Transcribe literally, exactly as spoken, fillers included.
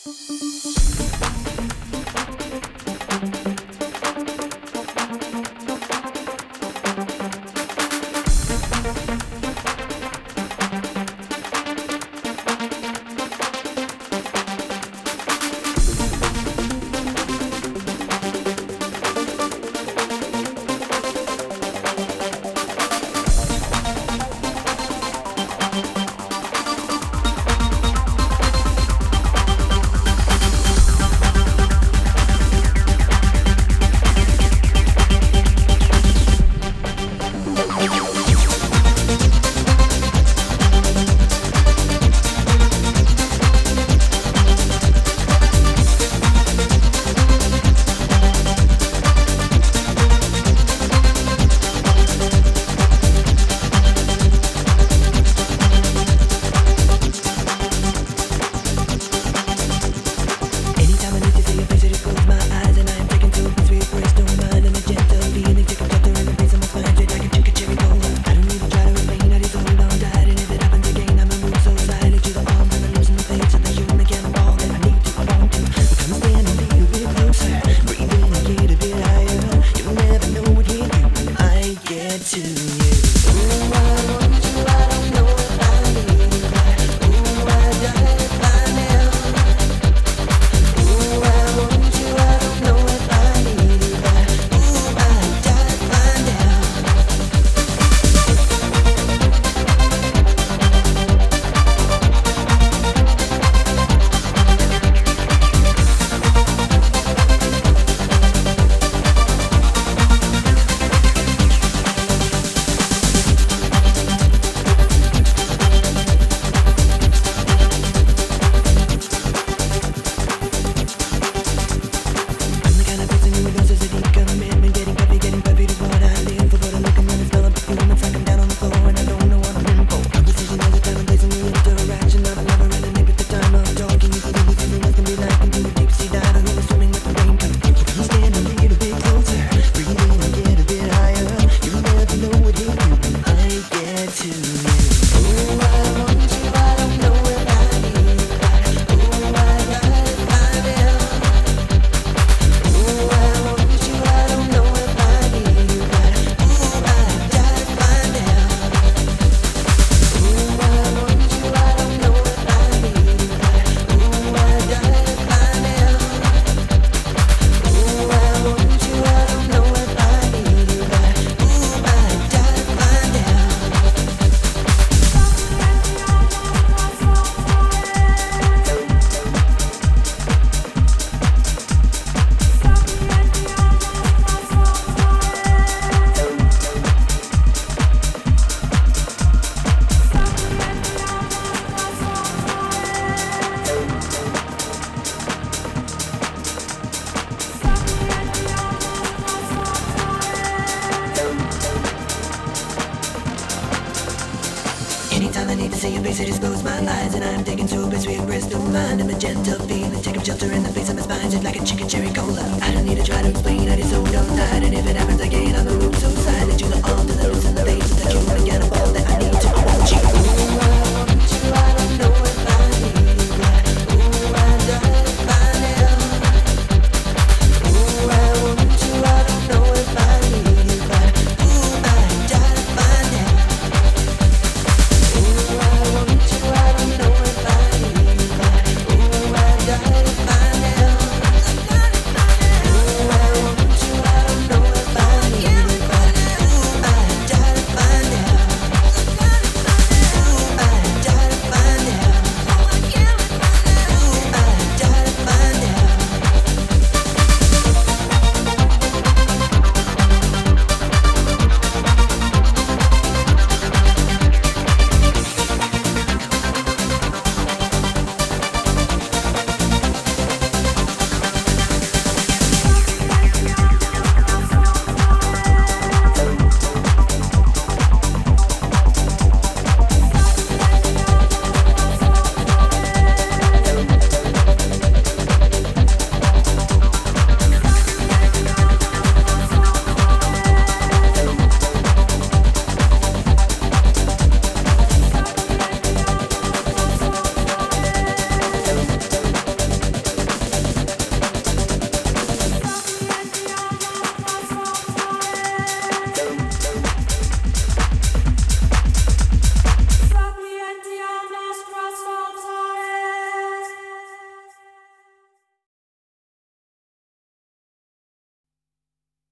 Anytime I need to see your face, I just close my eyes and I'm taken to a place where your breath don't mind. A magenta feeling, take up shelter in the face of my spine, just like a chicken cherry cola. I don't need to try to explain, I just so don't hide. And if it happens again, I'm a room so silent, you the arm to the lips and the face of the human cannibal that I need to hold you.